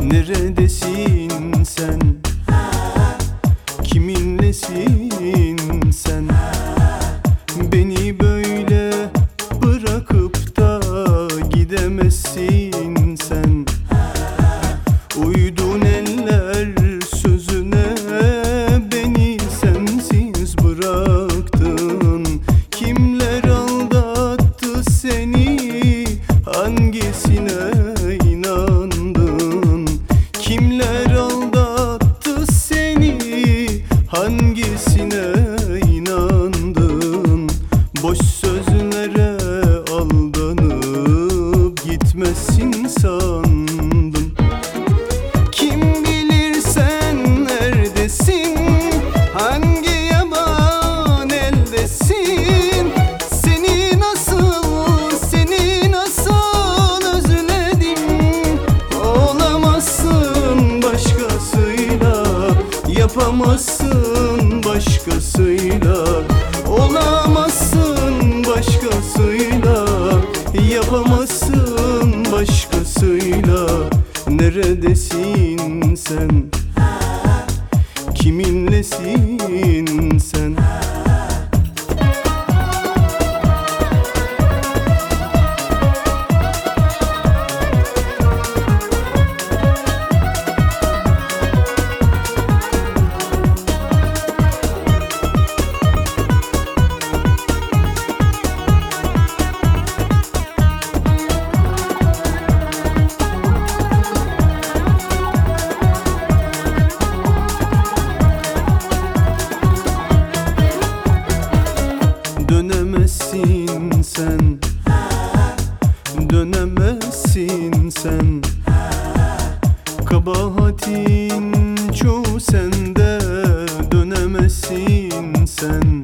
Neredesin sen? Kiminlesin sen? Beni böyle bırakıp da gidemezsin sen. Uydun eller sözüne, beni sensiz bıraktın. Kimler aldattı seni, hangisine inandın? Kimler aldattı seni, hangisine inandın? Boş sözlere aldanıp gitmezsin sandım. Kim bilir sen neredesin, hangi yaban eldesin? Seni nasıl özledim. Olamazsın başkasıyla, yapamazsın başkasıyla. Olamazsın başkasıyla, yapamazsın başkasıyla. Neredesin sen? Kiminlesin sen? Dönemezsin sen, dönemezsin sen. Kabahatin çoğu sende, dönemezsin sen.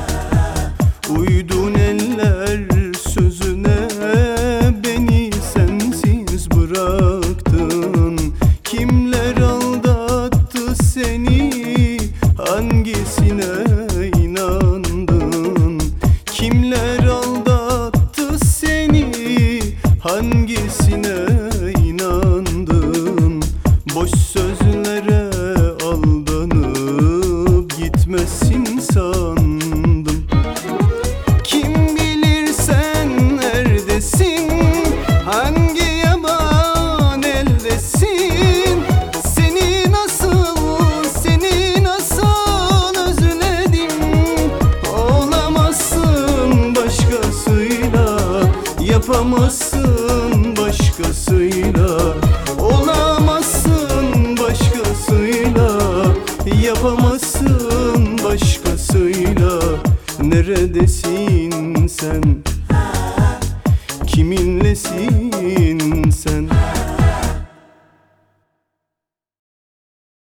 Uydun eller sözüne, beni sensiz bıraktın. Kimler aldattı seni, hangisine inandın? Kimler aldattı seni, hangisine inandın? Boş sözlere aldanıp gitmezsin sandım. Kim bilir sen neredesin, hangi yaban eldesin? Seni nasıl özledim. Olamazsın başkasıyla, yapamazsın başkasıyla. Olamazsın başkasıyla, yapamazsın başkasıyla. Neredesin sen? Kiminlesin sen?